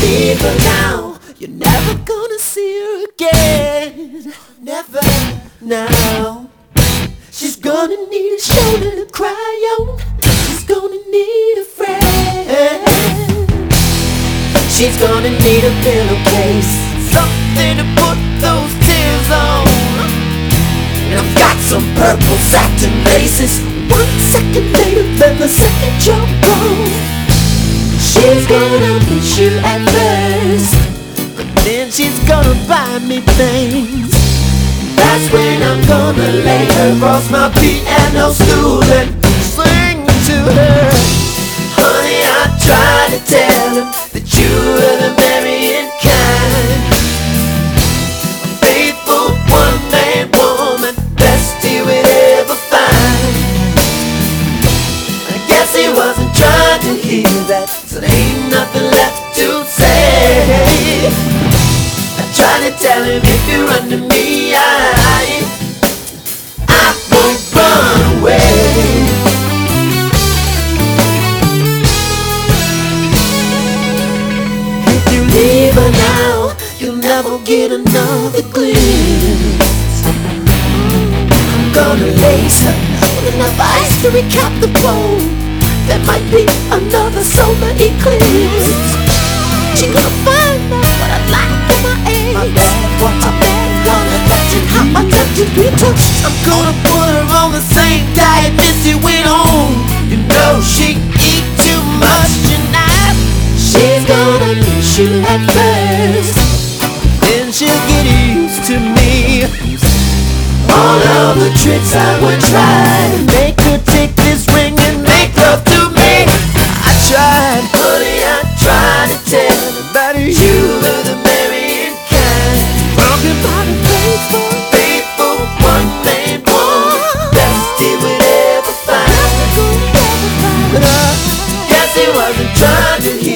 leave her now, you're never gonna see her again. Never now. She's gonna need a shoulder to cry on. She's gonna need a friend. She's gonna need a pillowcase, something to put those tears on. And I've got some purple satin laces. 1 second later, then the second you're gone. She's gonna miss you at first, but then she's gonna buy me things. That's when I'm gonna lay her across my piano stool and sing to her. Honey, I tried to tell him that you were the marrying kind, a faithful one-man woman, best he would ever find. I guess he wasn't trying to hear that, so there ain't nothing left to say. I tried to tell him, if you run to me, I won't run away. If you leave her now, you'll never get another glimpse. I'm gonna lace her with enough ice to recap the blow. There might be another solar eclipse. She gonna find out what I like for my age. My bad one, touching hot, my touching green touch. I'm gonna put her on the same diet Missy went on. You know she eat too much tonight. She's gonna miss you at first, then she'll get used to me. All of the tricks I would try to make her take this ring and make love to me. I tried, honey, I tried to tell her that you were the marrying kind. Broken bottom faithful one-man woman, best he would ever find. But I guess he wasn't trying to hear